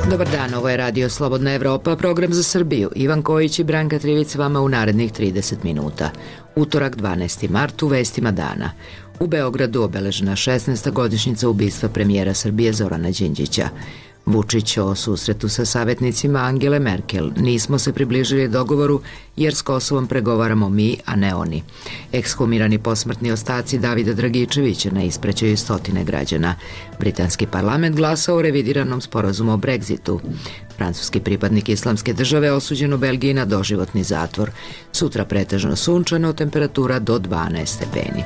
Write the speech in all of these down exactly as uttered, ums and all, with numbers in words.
Dobar dan, ovo je Radio Slobodna Evropa, program za Srbiju. Ivan Kojić i Branka Trivic vama u narednih trideset minuta. Utorak, dvanaesti mart, u vestima dana. U Beogradu obeležena šesnaesta godišnjica ubistva premijera Srbije Zorana Đinđića. Vučić o susretu sa savjetnicima Angele Merkel. Nismo se približili dogovoru jer s Kosovom pregovaramo mi, a ne oni. Ekshumirani posmrtni ostaci Davida Dragičevića na ispraćaju stotine građana. Britanski parlament glasa o revidiranom sporazumu o Brexitu. Francuski pripadnik islamske države osuđen u Belgiji na doživotni zatvor. Sutra pretežno sunčano, temperatura do dvanaest stepeni.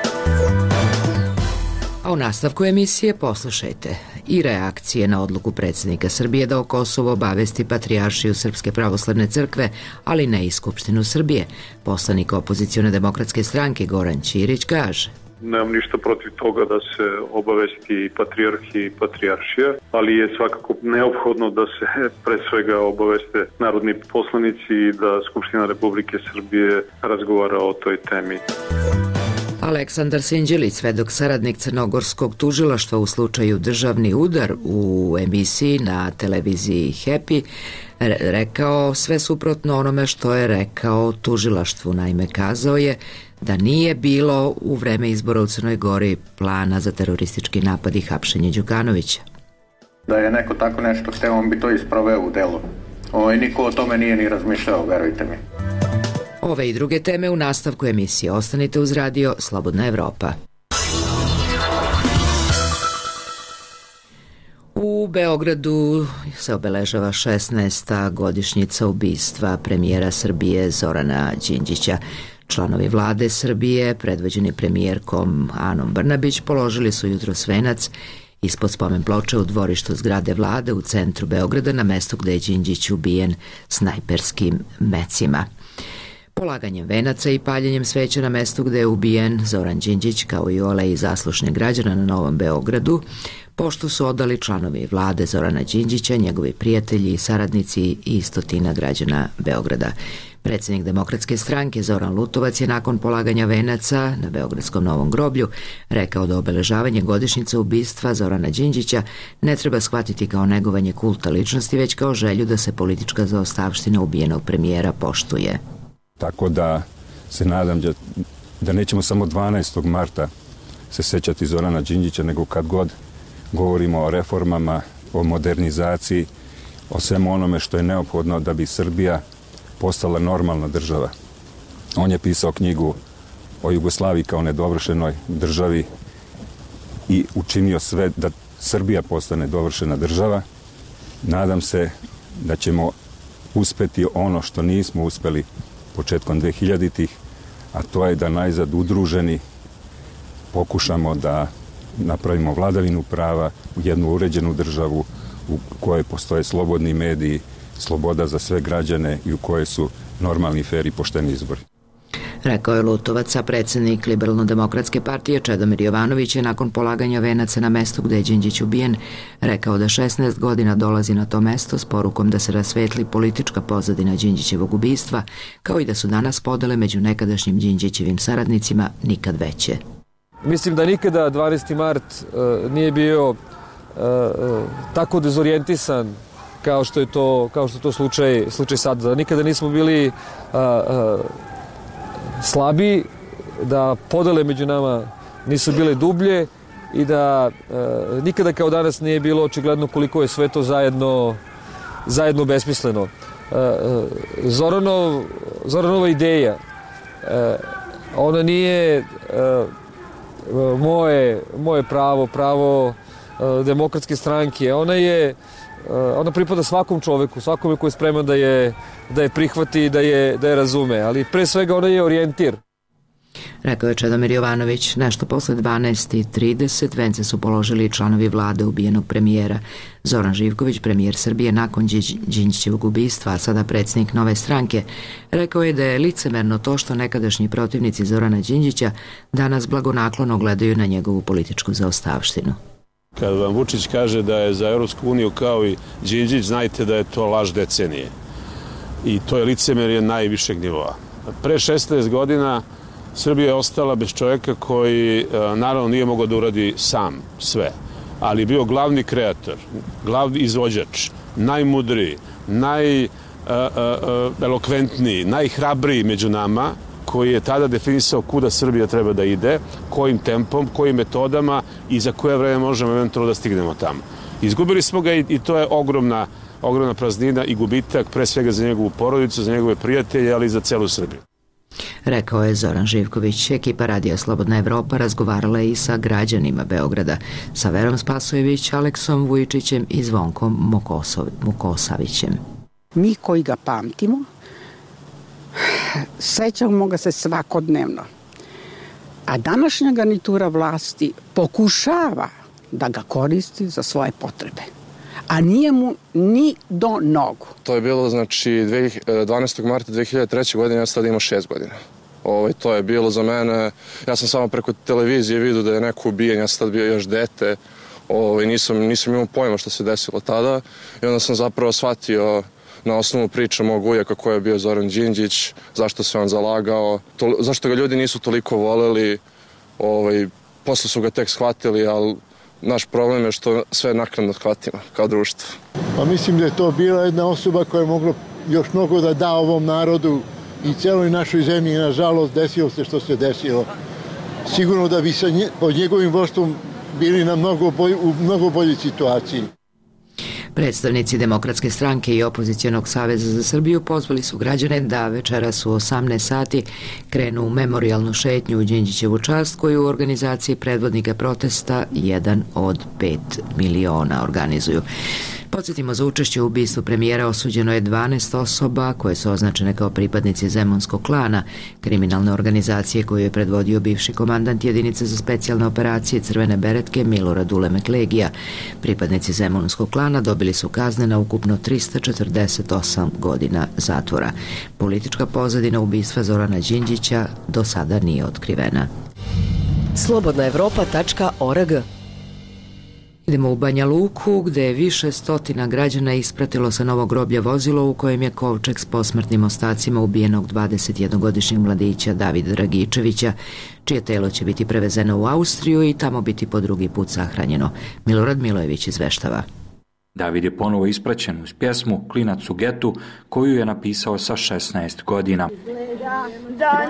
A u nastavku emisije poslušajte i reakcije na odluku predsjednika Srbije da o Kosovu obavesti Patrijaršiju Srpske pravoslavne crkve, ali ne i Skupštinu Srbije. Poslanik opozicione demokratske stranke Goran Ćirić kaže: Nemam ništa protiv toga da se obavesti patrijarh i patrijaršija, ali je svakako neophodno da se pre svega obaveste narodni poslanici i da Skupština Republike Srbije razgovara o toj temi. Aleksandar Sinđelić, svedok saradnik crnogorskog tužilaštva u slučaju državni udar u emisiji na televiziji Happy, rekao sve suprotno onome što je rekao tužilaštvu. Naime, kazao je da nije bilo u vreme izbora u Crnoj Gori plana za teroristički napad i hapšenje Đukanovića. Da je neko tako nešto hteo, on bi to isproveo u delu. O, niko o tome nije ni razmišljao, verujte mi. Ove i druge teme u nastavku emisije. Ostanite uz Radio Slobodna Evropa. U Beogradu se obeležava šesnaesta godišnjica ubistva premijera Srbije Zorana Đinđića. Članovi vlade Srbije, predvođeni premijerkom Anom Brnabić, položili su jutros venac ispod spomen ploče u dvorištu zgrade vlade u centru Beograda, na mestu gde je Đinđić ubijen snajperskim mecima. Polaganjem venaca i paljenjem sveća na mestu gde je ubijen Zoran Đinđić, kao i olej zaslušnih građana na Novom Beogradu, poštu su odali članovi vlade Zorana Đinđića, njegovi prijatelji i saradnici i stotina građana Beograda. Predsjednik Demokratske stranke Zoran Lutovac je nakon polaganja venaca na Beogradskom Novom groblju rekao da obeležavanje godišnjice ubistva Zorana Đinđića ne treba shvatiti kao negovanje kulta ličnosti, već kao želju da se politička zaostavština ubijenog premijera poštuje. Tako da se nadam da, da nećemo samo dvanaestog marta se sećati Zorana Đinđića, nego kad god govorimo o reformama, o modernizaciji, o svemu onome što je neophodno da bi Srbija postala normalna država. On je pisao knjigu o Jugoslaviji kao nedovršenoj državi i učinio sve da Srbija postane dovršena država. Nadam se da ćemo uspeti ono što nismo uspeli početkom dvehiljaditih, a to je da najzad udruženi pokušamo da napravimo vladavinu prava u jednu uređenu državu u kojoj postoje slobodni mediji, sloboda za sve građane i u kojoj su normalni, fer i pošteni izbori. Rekao je Lutovac, a predsjednik Liberalno-demokratske partije Čedomir Jovanović je nakon polaganja venaca na mestu gde je Đinđić ubijen rekao da šesnaest godina dolazi na to mesto s porukom da se rasvetli politička pozadina Đinđićevog ubistva, kao i da su danas podele među nekadašnjim Đinđićevim saradnicima nikad veće. Mislim da nikada dvanaesti mart uh, nije bio uh, uh, tako dezorijentisan kao što je to, kao što je to slučaj, slučaj sad. Da nikada nismo bili uh, uh, slabiji, da podele među nama nisu bile dublje i da uh, nikada kao danas nije bilo očigledno koliko je sve to zajedno, zajedno besmisleno. Uh, uh, Zoranov, Zoranova ideja, uh, ona nije uh, moje, moje pravo, pravo uh, Demokratske stranke. Ona je ona pripada svakom čoveku, svakome koji je spreman da je, da je prihvati, da je, da je razume, ali pre svega ona je orijentir. Rekao je Čedomir Jovanović. Nešto posle dvanaest i trideset vence su položili članovi vlade ubijenog premijera. Zoran Živković, premijer Srbije nakon Đinđićevog ubistva, a sada predsjednik Nove stranke, rekao je da je licemerno to što nekadašnji protivnici Zorana Đinđića danas blagonaklono gledaju na njegovu političku zaostavštinu. Kad vam Vučić kaže da je za Europsku uniju kao i Đinđić, znajte da je to laž decenije. I to je licemerje najvišeg nivoa. Pre šesnaest godina Srbija je ostala bez čovjeka koji naravno nije mogao da uradi sam sve, ali je bio glavni kreator, glavni izvođač najmudriji, najelokventniji, najhrabriji među nama, koji je tada definisao kuda Srbija treba da ide, kojim tempom, kojim metodama i za koje vreme možemo eventualno da stignemo tamo. Izgubili smo ga i to je ogromna, ogromna praznina i gubitak, pre svega za njegovu porodicu, za njegove prijatelje, ali i za celu Srbiju. Rekao je Zoran Živković. Ekipa Radija Slobodna Evropa razgovarala je i sa građanima Beograda, sa Verom Spasojević, Aleksom Vujičićem i Zvonkom Mukosavićem. Mi koji ga pamtimo, sećamo ga se svakodnevno. A današnja garnitura vlasti pokušava da ga koristi za svoje potrebe. A nije mu ni do nogu. To je bilo, znači, dvanaestog marta dve hiljade treće. godine, ja sad imao šest godina. Ovo, to je bilo za mene, ja sam samo preko televizije vidio da je neko ubijen, ja sam tad bio još dete, ovo, nisam, nisam imao pojma što se desilo tada i onda sam zapravo shvatio na osnovu priče mog ujaka koji je bio Zoran Đinđić, zašto se on zalagao, to, zašto ga ljudi nisu toliko voleli, ovaj, posle su ga tek shvatili, ali naš problem je što sve naknadno shvatimo kao društvo. Pa mislim da je to bila jedna osoba koja je mogla još mnogo da da ovom narodu i celoj našoj zemlji. Nažalost, desilo se što se desilo. Sigurno da bi sa nje, pod njegovim vodstvom bili na mnogo bolj, u mnogo boljoj situaciji. Predstavnici Demokratske stranke i Opozicionog saveza za Srbiju pozvali su građane da večeras u osamnaest sati krenu u memorijalnu šetnju u Đinđićevu čast koju u organizaciji predvodnika protesta jedan od pet miliona organizuju. Podsjetimo, za učešće u ubistvu premijera osuđeno je dvanaest osoba koje su označene kao pripadnici Zemunskog klana, kriminalne organizacije koju je predvodio bivši komandant jedinice za specijalne operacije Crvene beretke Milorad Ulemek Legija. Pripadnici Zemunskog klana dobili su kazne na ukupno trista četrdeset osam godina zatvora. Politička pozadina ubistva Zorana Đinđića do sada nije otkrivena. slobodna evropa tačka org. Idemo u Banja Luku, gde je više stotina građana ispratilo sa novog groblja vozilo u kojem je kovčeg s posmrtnim ostacima ubijenog dvadesetjednogodišnjeg mladića Davida Dragičevića, čije telo će biti prevezeno u Austriju i tamo biti po drugi put sahranjeno. Milorad Milojević izveštava. David je ponovo ispraćen uz pjesmu Klinac u getu, koju je napisao sa šesnaest godina. Da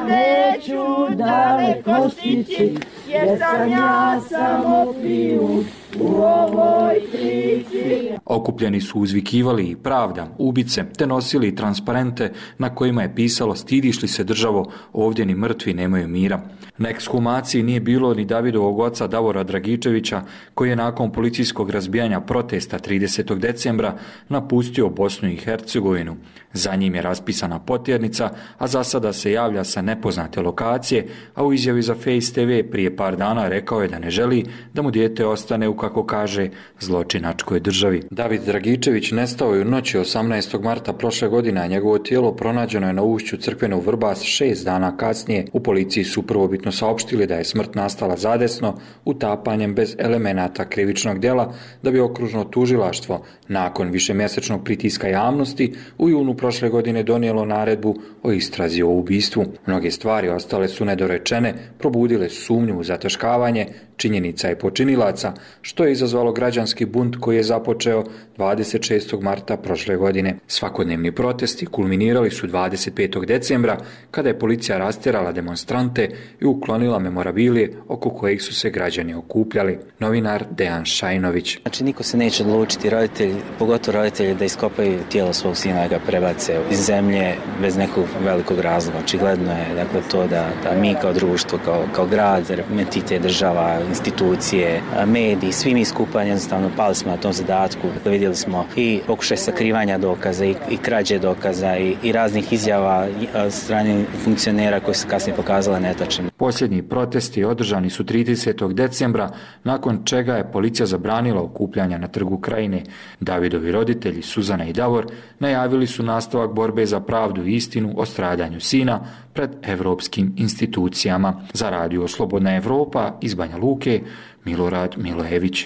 neću daleko stići, jer sam ja samo pijun u ovoj priči. Okupljeni su uzvikivali i pravda, ubice, te nosili transparente na kojima je pisalo stidiš li se državo, ovdje ni mrtvi nemaju mira. Na ekshumaciji nije bilo ni Davidovog oca Davora Dragičevića, koji je nakon policijskog razbijanja protesta tridesetog decembra napustio Bosnu i Hercegovinu. Za njim je raspisana potjernica, a za sada se javlja sa nepoznate lokacije, a u izjavi za Face te ve prije par dana rekao je da ne želi da mu dijete ostane u, kako kaže, zločinačkoj državi. David Dragičević nestao je u noći osamnaestog marta prošle godine, a njegovo tijelo pronađeno je na ušću crkvene u Vrbas šest dana kasnije. U policiji su prvobitno saopštili da je smrt nastala zadesno, utapanjem bez elemenata krivičnog djela, da bi okružno tužilaštvo nakon višemjesečnog pritiska javnosti u junu prošle godine donijelo naredbu o istrazi o ubistvu. Mnoge stvari ostale su nedorečene, probudile sumnju u zataškavanje činjenica i počinilaca, što je izazvalo građanski bunt koji je započeo dvadeset šestog marta prošle godine. Svakodnevni protesti kulminirali su dvadeset petog decembra, kada je policija rastjerala demonstrante i uklonila memorabilije oko kojih su se građani okupljali. Novinar Dejan Šajnović. Znači, niko se neće odlučiti, roditelji, pogotovo roditelji, da iskopaju tijelo svog sina i ga prebace iz zemlje bez nekog velikog razloga. Očigledno je, dakle, to da, da mi kao društvo, kao, kao grad, entitet, država, institucije, mediji, svi mi skupa jednostavno pali smo na tom zadatku. Dakle, vidjeli smo i pokušaj sakrivanja dokaza i, i krađe dokaza i, i raznih izjava od strane funkcionera koji su kasnije pokazale netačnim. Posljednji protesti održani su tridesetog decembra, nakon čega je policija zabranila okupljanja na Trgu Krajine. Davidovi roditelji, Suzana i Davor, najavili su nastavak borbe za pravdu i istinu o stradanju sina pred evropskim institucijama. Za radio Slobodna Evropa iz Banja Luke, Milorad Milojević.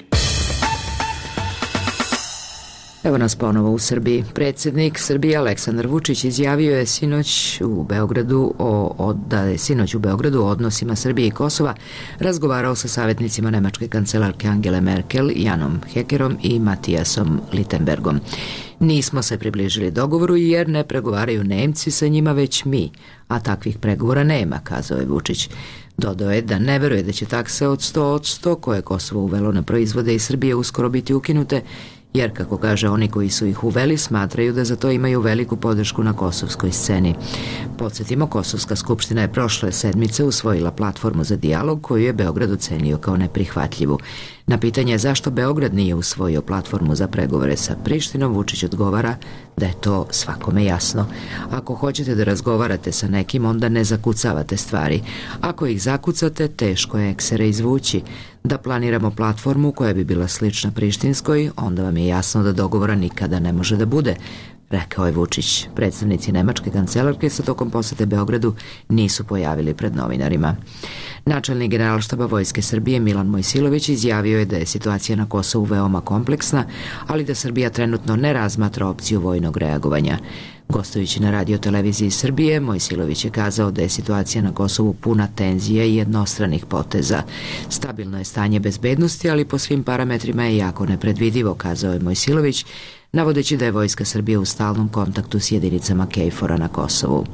Evo nas ponovo u Srbiji. Predsjednik Srbije Aleksandar Vučić izjavio je sinoć u Beogradu o, o, da je sinoć u Beogradu o odnosima Srbije i Kosova razgovarao sa savjetnicima nemačke kancelarke Angele Merkel, Janom Hekerom i Matijasom Littenbergom. Nismo se približili dogovoru jer ne pregovaraju Nemci sa njima, već mi, a takvih pregovora nema, kazao je Vučić. Dodao je da ne veruje da će takse od sto odsto koje Kosovo uvelo na proizvode iz Srbije uskoro biti ukinute, jer, kako kaže, oni koji su ih uveli smatraju da za to imaju veliku podršku na kosovskoj sceni. Podsjetimo, Kosovska skupština je prošle sedmice usvojila platformu za dijalog koju je Beograd ocenio kao neprihvatljivu. Na pitanje zašto Beograd nije usvojio platformu za pregovore sa Prištinom, Vučić odgovara da je to svakome jasno. Ako hoćete da razgovarate sa nekim, onda ne zakucavate stvari. Ako ih zakucate, teško je eksere izvući. Da planiramo platformu koja bi bila slična prištinskoj, onda vam je jasno da dogovora nikada ne može da bude, rekao je Vučić. Predstavnici nemačke kancelarke sa tokom posete Beogradu nisu pojavili pred novinarima. Načelnik Generalštaba Vojske Srbije Milan Mojsilović izjavio je da je situacija na Kosovu veoma kompleksna, ali da Srbija trenutno ne razmatra opciju vojnog reagovanja. Gostujući na radio televiziji Srbije, Mojsilović je kazao da je situacija na Kosovu puna tenzija i jednostranih poteza. Stabilno je stanje bezbednosti, ali po svim parametrima je jako nepredvidivo, kazao je Mojsilović, navodeći da je Vojska Srbije u stalnom kontaktu s jedinicama KFOR-a na Kosovu.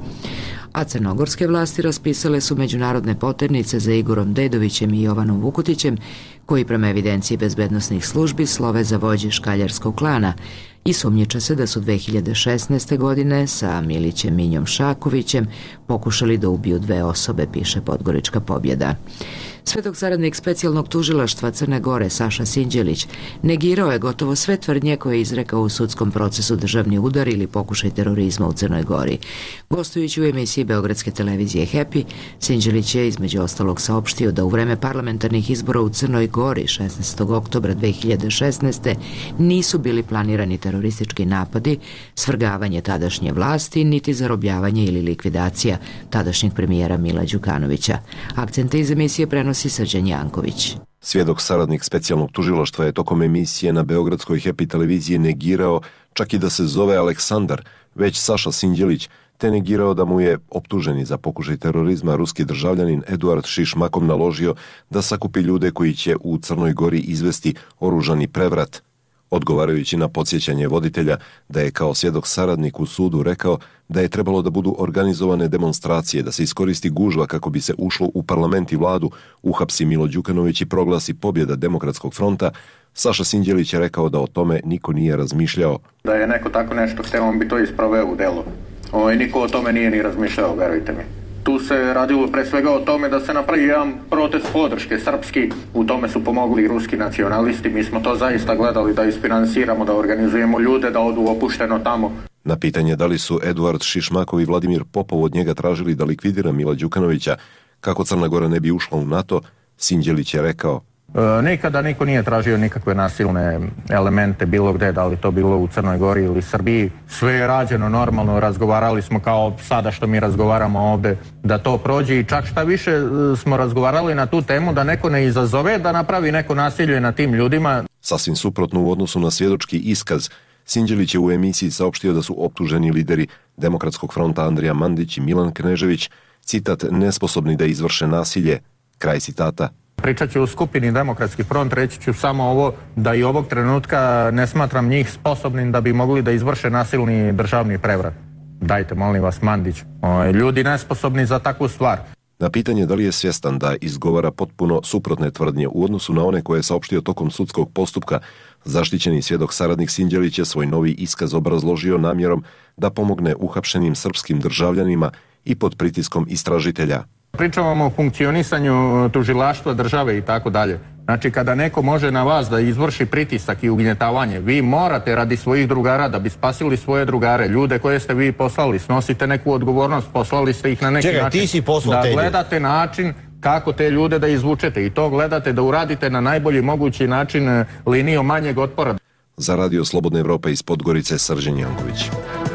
A crnogorske vlasti raspisale su međunarodne poternice za Igorom Dedovićem i Jovanom Vukutićem, koji prema evidenciji bezbednosnih službi slove za vođe škaljarskog klana i sumnjiče se da su dve hiljade šesnaeste. godine sa Milićem Minjom Šakovićem pokušali da ubiju dve osobe, piše Podgorička pobjeda. Svedok saradnik specijalnog tužilaštva Crne Gore Saša Sinđelić negirao je gotovo sve tvrdnje koje je izrekao u sudskom procesu državni udar ili pokušaj terorizma u Crnoj Gori. Gostujući u emisiji Beogradske televizije Happy, Sinđelić je između ostalog saopštio da u vreme parlamentarnih izbora u Crnoj Gori šesnaestog oktobra dve hiljade šesnaeste. nisu bili planirani teroristički napadi, svrgavanje tadašnje vlasti, niti zarobljavanje ili likvidacija tadašnjeg premijera Mila Đukanovića. Akcente iz emisije prenosi Srđan Janković. Svjedok saradnik specijalnog tužilaštva je tokom emisije na Beogradskoj Happy televiziji negirao čak i da se zove Aleksandar, već Saša Sinđelić, te negirao da mu je optuženi za pokušaj terorizma ruski državljanin Eduard Šišmakov naložio da sakupi ljude koji će u Crnoj Gori izvesti oružani prevrat. Odgovarajući na podsjećanje voditelja da je kao svjedok saradnik u sudu rekao da je trebalo da budu organizovane demonstracije, da se iskoristi gužva kako bi se ušlo u parlament i vladu, uhapsi Milo Đukanović i proglasi pobjeda Demokratskog fronta, Saša Sinđelić je rekao da o tome niko nije razmišljao. Da je neko tako nešto hteo, on bi to isproveo u delo. O, niko o tome nije ni razmišljao, verujte mi. Tu se radilo pre svega o tome da se napravi jedan protest podrške srpski, u tome su pomogli i ruski nacionalisti, mi smo to zaista gledali da isfinansiramo, da organizujemo ljude, da odu opušteno tamo. Na pitanje da li su Eduard Šišmakov i Vladimir Popov od njega tražili da likvidira Mila Đukanovića kako Crna Gora ne bi ušla u NATO, Sinđelić je rekao: E, nikada niko nije tražio nikakve nasilne elemente bilo gde, da li to bilo u Crnoj Gori ili Srbiji. Sve je rađeno normalno, razgovarali smo kao sada što mi razgovaramo ovde, da to prođe i čak šta više smo razgovarali na tu temu da neko ne izazove da napravi neko nasilje na tim ljudima. Sasvim suprotno u odnosu na svjedočki iskaz, Sinđelić je u emisiji saopštio da su optuženi lideri Demokratskog fronta Andrija Mandić i Milan Knežević, citat, nesposobni da izvrše nasilje, kraj citata. Pričat ću u skupini Demokratski front, reći ću samo ovo, da i ovog trenutka ne smatram njih sposobnim da bi mogli da izvrše nasilni državni prevrat. Dajte, molim vas, Mandić. O, ljudi nesposobni za takvu stvar. Na pitanje da li je svjestan da izgovara potpuno suprotne tvrdnje u odnosu na one koje je saopštio tokom sudskog postupka, zaštićeni svjedok saradnik Sinđelić je svoj novi iskaz obrazložio namjerom da pomogne uhapšenim srpskim državljanima i pod pritiskom istražitelja. Pričamo o funkcionisanju tužilaštva države i tako dalje. Znači, kada neko može na vas da izvrši pritisak i ugnjetavanje, vi morate radi svojih drugara da bi spasili svoje drugare, ljude koje ste vi poslali, snosite neku odgovornost, poslali ste ih na neki Čekaj, način. Ti si poslao da te gledate način kako te ljude da izvučete i to gledate da uradite na najbolji mogući način linijom manjeg otpora. Za Radio Slobodna Evropa iz Podgorice, Srđan Janković.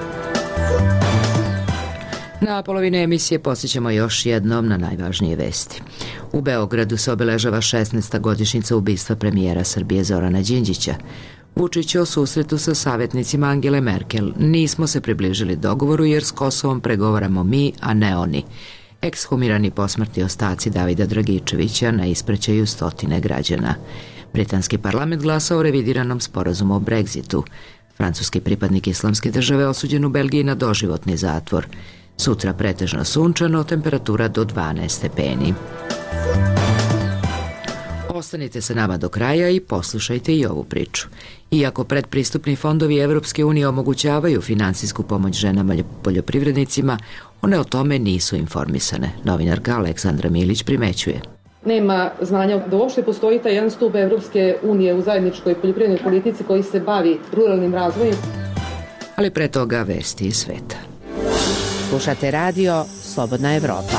Na polovine emisije posjećamo još jednom na najvažnije vesti. U Beogradu se obeležava šesnaesta godišnjica ubistva premijera Srbije Zorana Đinđića. Vučić o susretu sa savjetnicima Angele Merkel: nismo se približili dogovoru jer s Kosovom pregovaramo mi, a ne oni. Ekshumirani posmrtni ostaci Davida Dragičevića na ispraćaju stotine građana. Britanski parlament glasa o revidiranom sporazumu o Brexitu. Francuski pripadnik islamske države osuđen u Belgiji na doživotni zatvor. Sutra pretežno sunčano, temperatura do dvanaest stepeni. Ostanite sa nama do kraja i poslušajte i ovu priču. Iako predpristupni fondovi Evropske unije omogućavaju finansijsku pomoć ženama poljoprivrednicima, one o tome nisu informisane. Novinarka Aleksandra Milić primećuje. Nema znanja da uopšte postoji taj jedan stup Evropske unije u zajedničkoj poljoprivrednoj politici koji se bavi ruralnim razvojem. Ali pre toga vesti iz sveta. Slušate radio Slobodna Evropa.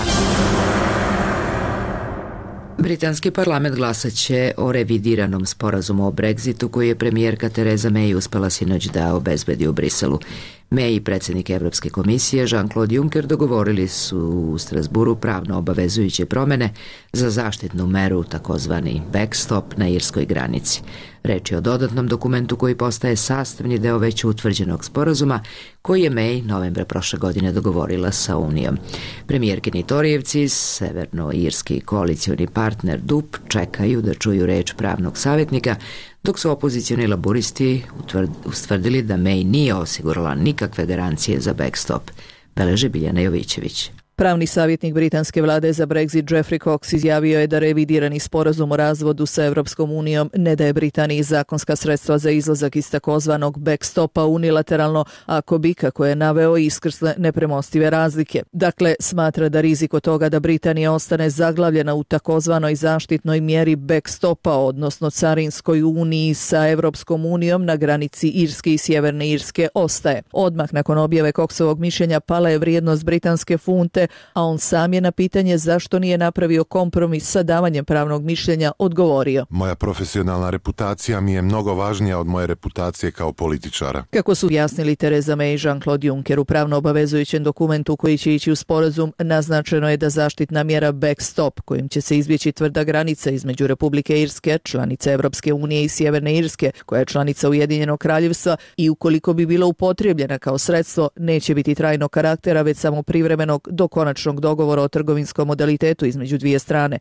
Britanski parlament glasaće o revidiranom sporazumu o Brexitu koji je premijerka Tereza May uspela sinoć da obezbedi u Briselu. May i predsjednik Evropske komisije Jean-Claude Juncker dogovorili su u Strasburu pravno obavezujuće promene za zaštitnu meru, takozvani backstop na irskoj granici. Reč je o dodatnom dokumentu koji postaje sastavni deo već utvrđenog sporazuma koji je May novembra prošle godine dogovorila sa Unijom. Premijerkini Torijevci, severno-irski koalicioni partner D U P, čekaju da čuju reč pravnog savjetnika, dok su opozicioni laburisti ustvrdili da May nije osigurala nikakve garancije za backstop, beleži Biljana Jovićević. Pravni savjetnik britanske vlade za Brexit Jeffrey Cox izjavio je da revidirani sporazum o razvodu sa Evropskom unijom ne daje Britaniji zakonska sredstva za izlazak iz takozvanog backstopa unilateralno, ako bi, kako je naveo, iskrsle nepremostive razlike. Dakle, smatra da rizik od toga da Britanija ostane zaglavljena u takozvanoj zaštitnoj mjeri backstopa, odnosno carinskoj uniji sa Evropskom unijom na granici Irske i Sjeverne Irske, ostaje. Odmah nakon objave Coxovog mišljenja pala je vrijednost britanske funte, a on sam je na pitanje zašto nije napravio kompromis sa davanjem pravnog mišljenja odgovorio. Moja profesionalna reputacija mi je mnogo važnija od moje reputacije kao političara. Kako su jasnili Tereza May i Jean-Claude Juncker u pravno obavezujućem dokumentu koji će ići u sporazum, naznačeno je da zaštitna mjera backstop, kojim će se izbjeći tvrda granica između Republike Irske, članice Evropske unije, i Sjeverne Irske, koja je članica Ujedinjenog kraljevstva, i ukoliko bi bila upotrijebljena kao sredstvo, neće biti trajnog karaktera, već samo privremenog do konačnog dogovora o trgovinskom modalitetu između dvije strane.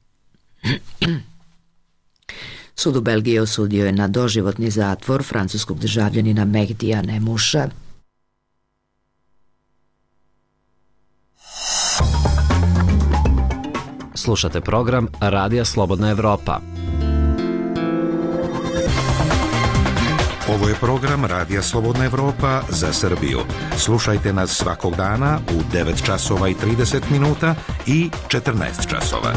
Sud u Belgiji osudio je na doživotni zatvor francuskog državljanina Mehdija Nemuša. Slušate program Radija Slobodna Evropa. Ovo je program Radija Slobodna Evropa za Srbiju. Slušajte nas svakog dana u devet časova i trideset minuta i četrnaest časova.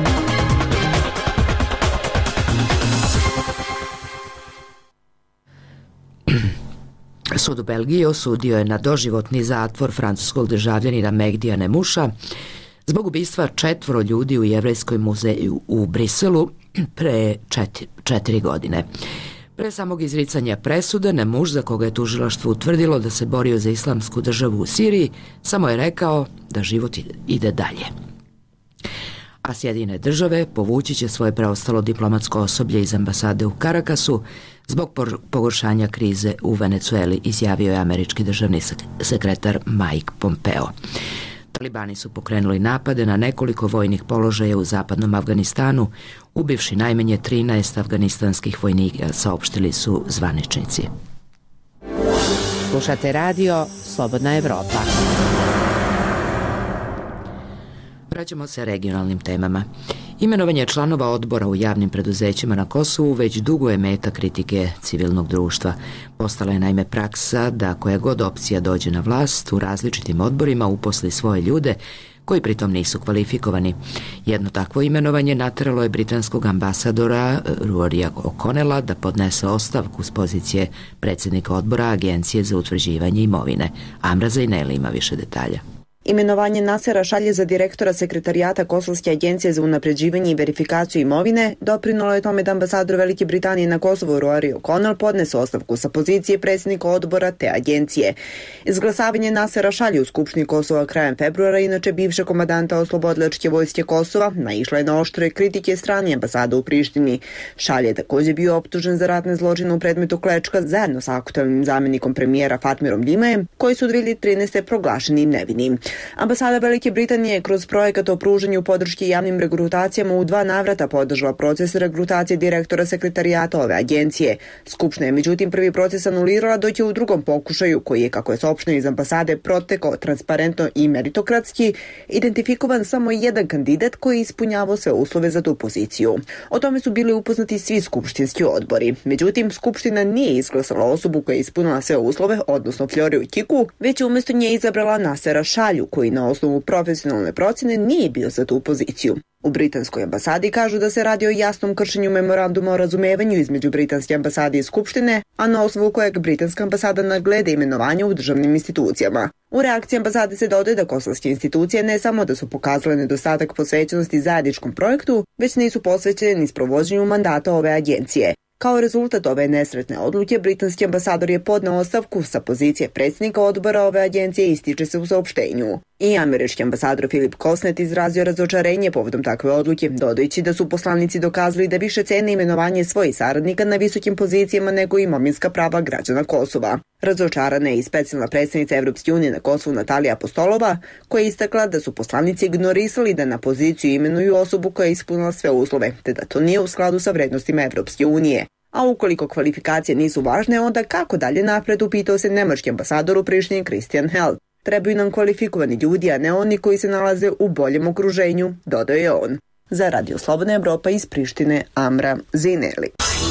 Sud u Belgiji osudio je na doživotni zatvor francuskog državljanina Mehdija Nemuša zbog ubistva četvoro ljudi u Jevrejskoj muzeju u Briselu pre četiri, četiri godine. Pre samog izricanja presude, Nemuš, za koga je tužilaštvo utvrdilo da se borio za islamsku državu u Siriji, samo je rekao da život ide dalje. A Sjedinjene države povući će svoje preostalo diplomatsko osoblje iz ambasade u Karakasu zbog pogoršanja krize u Venecueli, izjavio je američki državni sekretar Mike Pompeo. Talibani su pokrenuli napade na nekoliko vojnih položaja u zapadnom Afganistanu, ubivši najmanje trinaest afganistanskih vojnika, saopštili su zvaničnici. Slušate radio Slobodna Evropa. Vraćamo se regionalnim temama. Imenovanje članova odbora u javnim preduzećima na Kosovu već dugo je meta kritike civilnog društva. Postala je naime praksa da koja god opcija dođe na vlast u različitim odborima uposli svoje ljude koji pritom nisu kvalifikovani. Jedno takvo imenovanje nateralo je britanskog ambasadora Rorya O'Connella da podnese ostavku s pozicije predsjednika odbora Agencije za utvrđivanje imovine. Amra Zajneli ima više detalja. Imenovanje Nasera Šalje za direktora sekretarijata Kosovske agencije za unapređivanje i verifikaciju imovine doprinalo je tome da ambasador Velike Britanije na Kosovu Rory O'Connell podnese ostavku sa pozicije predsjednika odbora te agencije. Izglasavanje Nasera Šalje u Skupštini Kosova krajem februara, inače bivše komandanta Oslobodilačke vojske Kosova, naišla je na oštre kritike strane ambasade u Prištini. Šalje je također bio optužen za ratne zločine u predmetu Klečka zajedno sa aktualnim zamjenikom premijera Fatmirom Ljimajem, koji su dvije hiljade trinaeste proglašeni nevinim. Ambasada Velike Britanije kroz projekat o pružanju podrške javnim regrutacijama u dva navrata podržava proces regrutacije direktora sekretarijata ove agencije. Skupština je međutim prvi proces anulirala, dok je u drugom pokušaju, koji je, kako je saopšteno iz ambasade, protekao transparentno i meritokratski, identifikovan samo jedan kandidat koji je ispunjavao sve uslove za tu poziciju. O tome su bili upoznati svi skupštinski odbori. Međutim, Skupština nije izglasala osobu koja je ispunila sve uslove, odnosno Floriju Kiku, već je umjesto nje izabrala Nasera Šalju, koji na osnovu profesionalne procjene nije bio za tu poziciju. U britanskoj ambasadi kažu da se radi o jasnom kršenju memoranduma o razumevanju između britanske ambasade i Skupštine, a na osnovu kojeg britanska ambasada nagleda imenovanje u državnim institucijama. U reakciji ambasade se dodaje da kosovske institucije ne samo da su pokazale nedostatak posvećenosti zajedničkom projektu, već nisu posvećene ni sprovođenju mandata ove agencije. Kao rezultat ove nesretne odluke, britanski ambasador je podneo ostavku sa pozicije predsjednika odbora ove agencije, ističe se u saopštenju. I američki ambasador Filip Kosnet izrazio razočarenje povodom takve odluke, dodajući da su poslanici dokazali da više cene imenovanje svojih saradnika na visokim pozicijama nego imovinska prava građana Kosova. Razočarana je i specijalna predstavnica Evropske unije na Kosovu Natalija Apostolova, koja je istakla da su poslanici ignorisali da na poziciju imenuju osobu koja je ispunila sve uslove, te da to nije u skladu sa vrednostima Evropske unije. A ukoliko kvalifikacije nisu važne, onda kako dalje napred, upitao se nemački ambasador u Prištini Christian Held. Trebaju nam kvalifikovani ljudi, a ne oni koji se nalaze u boljem okruženju, dodao je on. Za Radio Slobodna Evropa iz Prištine, Amra Zineli.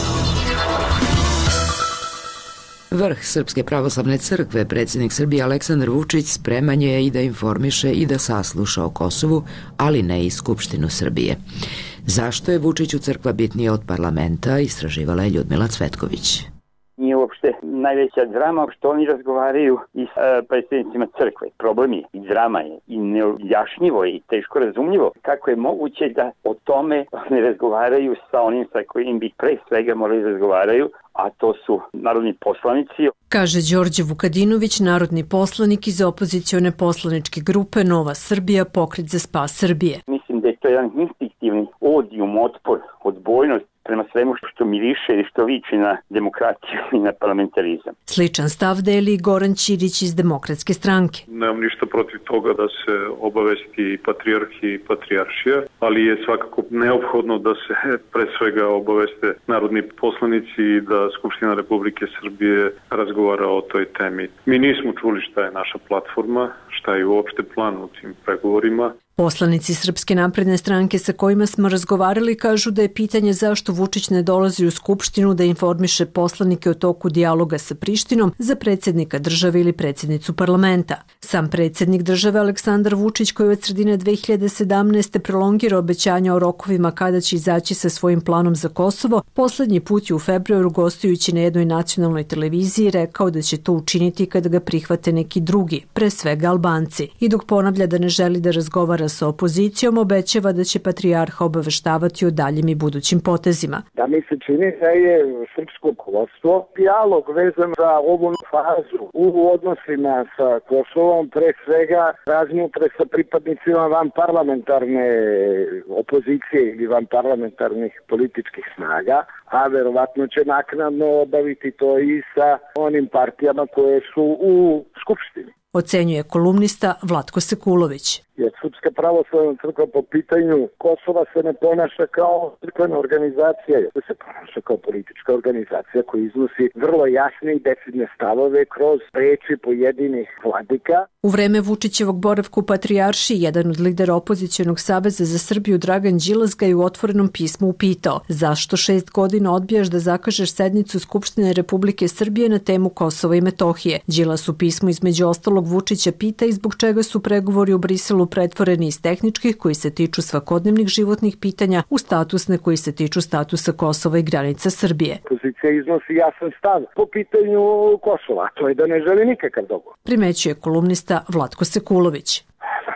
Vrh Srpske pravoslavne crkve, predsjednik Srbije Aleksandar Vučić, spreman je i da informiše i da sasluša o Kosovu, ali ne i Skupštinu Srbije. Zašto je Vučiću crkva bitnija od parlamenta, istraživala je Ljudmila Cvetković. Nije uopšte najveća drama što oni razgovaraju i s uh, predsjednicima crkve. Problem je i drama je i neobjašnjivo je i teško razumljivo. Kako je moguće da o tome ne razgovaraju sa onim sa kojim bi pre svega morali razgovaraju, a to su narodni poslanici. Kaže Đorđe Vukadinović, narodni poslanik iz opozicione poslaničke grupe Nova Srbija, Pokret za spas Srbije. Mislim da je to jedan instinktivni odijum, otpor, odbojnost prema svemu što miriše i što liči na demokratiju i na parlamentarizam. Sličan stav deli i Goran Ćirić iz Demokratske stranke. Nemam ništa protiv toga da se obavesti patrijarhi i patrijaršija, ali je svakako neophodno da se pre svega obaveste narodni poslanici i da Skupština Republike Srbije razgovara o toj temi. Mi nismo čuli šta je naša platforma, šta je uopšte plan u tim pregovorima. Poslanici Srpske napredne stranke sa kojima smo razgovarali kažu da je pitanje zašto Vučić ne dolazi u Skupštinu da informiše poslanike o toku dijaloga sa Prištinom za predsjednika države ili predsjednicu parlamenta. Sam predsjednik države Aleksandar Vučić, koji od sredine dve hiljade sedamnaeste prolongira obećanja o rokovima kada će izaći sa svojim planom za Kosovo, poslednji put je u februaru gostujući na jednoj nacionalnoj televiziji rekao da će to učiniti kada ga prihvate neki drugi, pre svega Albanci. I dok ponavlja da ne želi da razgovara sa opozicijom, obećava da će patrijarha obaveštavati o daljim i budućim potezima. Da mi se čini da je srpsko vodstvo dijalog vezan za ovu fazu u odnosima sa Kosovom, pre svega razmutre sa pripadnicima van parlamentarne opozicije ili van parlamentarnih političkih snaga, a verovatno će naknadno obaviti to i sa onim partijama koje su u Skupštini. Ocenjuje kolumnista Vlatko Sekulović. Jer Srpska pravoslavna crkva po pitanju Kosova se ne ponaša kao crkvena organizacija, jer se ponaša kao politička organizacija koja iznosi vrlo jasne i decidne stavove kroz reči pojedinih vladika. U vreme Vučićevog boravka u Patrijaršiji, jedan od lidera opozicionog saveza za Srbiju, Dragan Đilas, ga je u otvorenom pismu upitao zašto šest godina odbijaš da zakažeš sednicu Skupštine Republike Srbije na temu Kosova i Metohije. Đilas u pismu između ostalog Vučića pita i zbog čega su pregovori u Briselu pretvoreni iz tehničkih koji se tiču svakodnevnih životnih pitanja u statusne koji se tiču statusa Kosova i granica Srbije. Pozicija iznosi jasan stav po pitanju Kosova, to je da ne želi nikakav dogovor. Primećuje kolumnista Vlatko Sekulović. Znači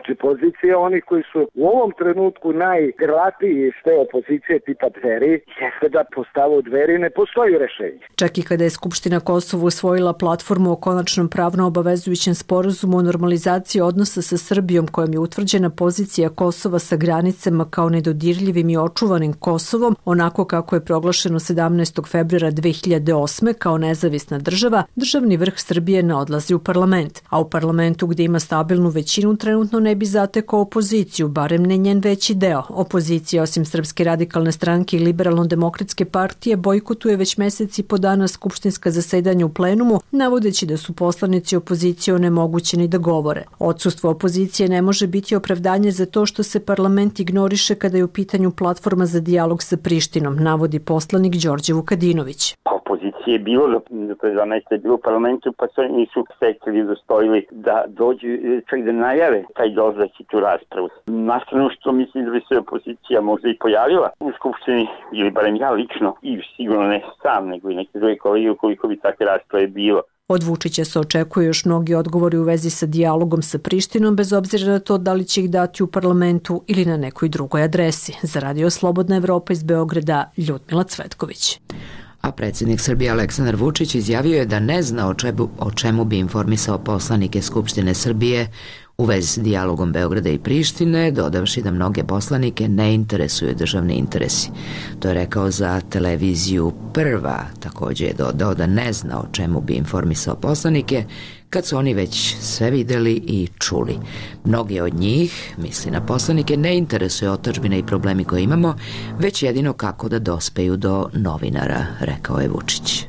Znači pozicija onih koji su u ovom trenutku najgratiji iz te opozicije tipa Dveri, jeste da po stavu Dveri ne postoji rešenje. Čak i kada je Skupština Kosova usvojila platformu o konačnom pravno obavezujućem sporazumu o normalizaciji odnosa sa Srbijom, kojom je utvrđena pozicija Kosova sa granicama kao nedodirljivim i očuvanim Kosovom, onako kako je proglašeno sedamnaestog februara dve hiljade osme kao nezavisna država, državni vrh Srbije ne odlazi u parlament. A u parlamentu gdje ima stabilnu većinu trenutno ne bi zatekao opoziciju, barem ne njen veći deo. Opozicija, osim Srpske radikalne stranke i Liberalno-demokratske partije, bojkotuje već mesec i po dana skupštinska zasedanja u plenumu, navodeći da su poslanici opozicije onemogućeni da govore. Odsustvo opozicije ne može biti opravdanje za to što se parlament ignoriše kada je u pitanju platforma za dijalog sa Prištinom, navodi poslanik Đorđe Vukadinović. Opozicije je bilo do pre dva meseca je bilo u parlamentu, pa su nisu sekli udostojili da dođu, čak da najave taj dolazak i tu raspravu. Nastavno što mislim da bi se opozicija možda i pojavila u Skupštini, ili barem ja lično, i sigurno ne sam, nego i neke druge kolege ukoliko bi takve rasprave bilo. Od Vučića se očekuje još mnogi odgovori u vezi sa dijalogom sa Prištinom, bez obzira na to da li će ih dati u parlamentu ili na nekoj drugoj adresi. Za Radio Slobodna Evropa iz Beograda, Ljudmila Cvetković. A predsjednik Srbije Aleksandar Vučić izjavio je da ne zna o čemu, o čemu bi informisao poslanike Skupštine Srbije u vezi s dijalogom Beograda i Prištine, dodavši da mnoge poslanike ne interesuju državni interesi. To je rekao za televiziju Prva. Također je dodao da ne zna o čemu bi informisao poslanike kad su oni već sve videli i čuli. Mnogi od njih, misli na poslanike, ne interesuje otadžbina i problemi koje imamo, već jedino kako da dospeju do novinara, rekao je Vučić.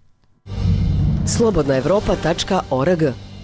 slobodna evropa tačka org.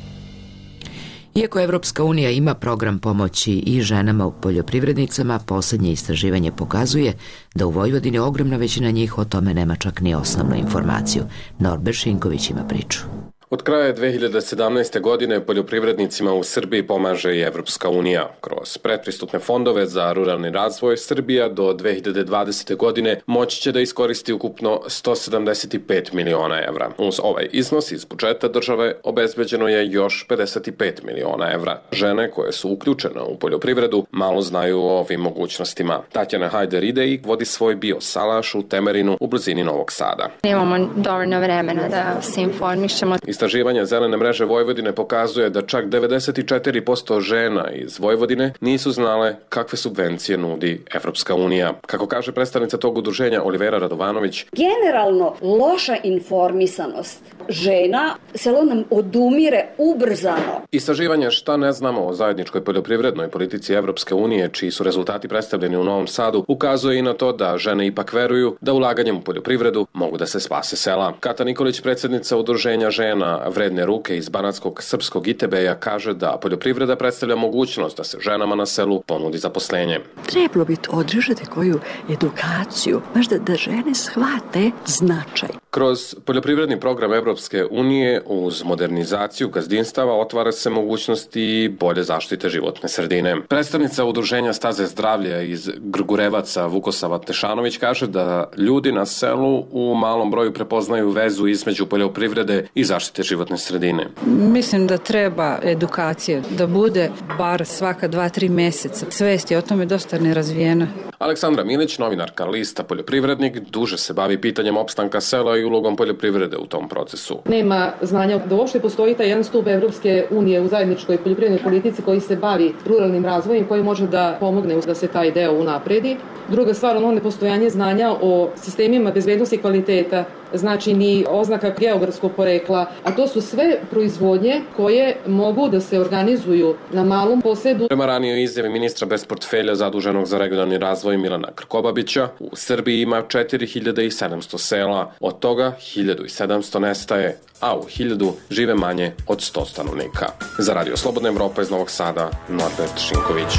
Iako Evropska unija ima program pomoći i ženama u poljoprivrednicama, posljednje istraživanje pokazuje da u Vojvodini ogromna većina njih o tome nema čak ni osnovnu informaciju. Norbert Šinković ima priču. Od kraja dve hiljade sedamnaeste. godine poljoprivrednicima u Srbiji pomaže i Evropska unija. Kroz pretpristupne fondove za ruralni razvoj Srbija do dve hiljade dvadesete. godine moći će da iskoristi ukupno sto sedamdeset pet miliona evra. Uz ovaj iznos iz budžeta države obezbeđeno je još pedeset pet miliona evra. Žene koje su uključene u poljoprivredu malo znaju o ovim mogućnostima. Tatjana Hajder-Idejik vodi svoj biosalaš u Temerinu u blizini Novog Sada. Nemamo dovoljno vremena da se informišemo. Istraživanje Zelene mreže Vojvodine pokazuje da čak devedeset četiri posto žena iz Vojvodine nisu znale kakve subvencije nudi Evropska unija. Kako kaže predstavnica tog udruženja Olivera Radovanović, generalno loša informisanost žena, selo nam odumire ubrzano. Istraživanje Šta ne znamo o zajedničkoj poljoprivrednoj politici Evropske unije, čiji su rezultati predstavljeni u Novom Sadu, ukazuje i na to da žene ipak veruju da ulaganjem u poljoprivredu mogu da se spase sela. Kata Nikolić, predsjednica udruženja žena Vredne ruke iz banatskog srpskog I T B-a, kaže da poljoprivreda predstavlja mogućnost da se ženama na selu ponudi zaposlenje. Trebalo bi održati koju edukaciju, možda da žene shvate značaj. Kroz poljoprivredni program Evropske unije uz modernizaciju gazdinstava otvara se mogućnosti bolje zaštite životne sredine. Predstavnica udruženja Staze zdravlja iz Grgurevaca Vukosava Tešanović kaže da ljudi na selu u malom broju prepoznaju vezu između poljoprivrede i zaštite životne sredine. Mislim da treba edukacija, da bude bar svaka dva, tri mjeseca. Svest je o tome dosta nerazvijena. Aleksandra Milić, novinarka lista Poljoprivrednik, duže se bavi pitanjem opstanka sela i ulogom poljoprivrede u tom procesu. Nema znanja da uopšte postoji taj jedan stup Evropske unije u zajedničkoj poljoprivrednoj politici koji se bavi ruralnim razvojem, koji može da pomogne da se taj deo unapredi. Druga stvar, ono nepostojanje znanja o sistemima bezbednosti i kvaliteta, znači ni oznaka geografskog porekla, a to su sve proizvodnje koje mogu da se organizuju na malom posedu. Prema ranijoj izjavi ministra bez portfelja zaduženog za regionalni razvoj Milana Krkobabića, u Srbiji ima četiri hiljade sedamsto sela, od toga hiljadu sedamsto nestaje, a u hiljadu žive manje od sto stanovnika. Za Radio Slobodna Evropa iz Novog Sada, Norbert Šinković.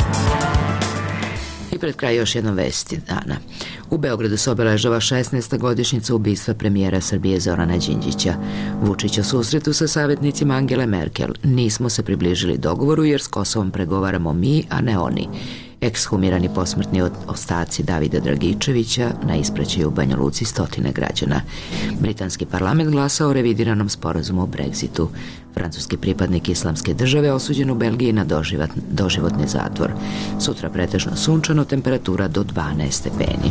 I pred kraj još jedno vesti dana. U Beogradu se obeležava šesnaesta godišnjica ubistva premijera Srbije Zorana Đinđića. Vučić o susretu sa savjetnicima Angele Merkel. Nismo se približili dogovoru jer s Kosovom pregovaramo mi, a ne oni. Ekshumirani posmrtni ostaci Davida Dragičevića na ispraćaju u Banja Luci stotine građana. Britanski parlament glasao o revidiranom sporazumu o Brexitu. Francuski pripadnik islamske države osuđen u Belgiji na doživot, doživotni zatvor. Sutra pretežno sunčano, temperatura do dvanaest stepeni.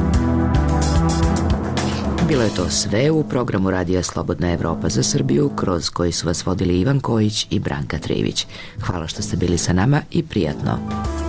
Bilo je to sve u programu Radija Slobodna Evropa za Srbiju, kroz koji su vas vodili Ivan Kojić i Branka Trivić. Hvala što ste bili sa nama i prijatno.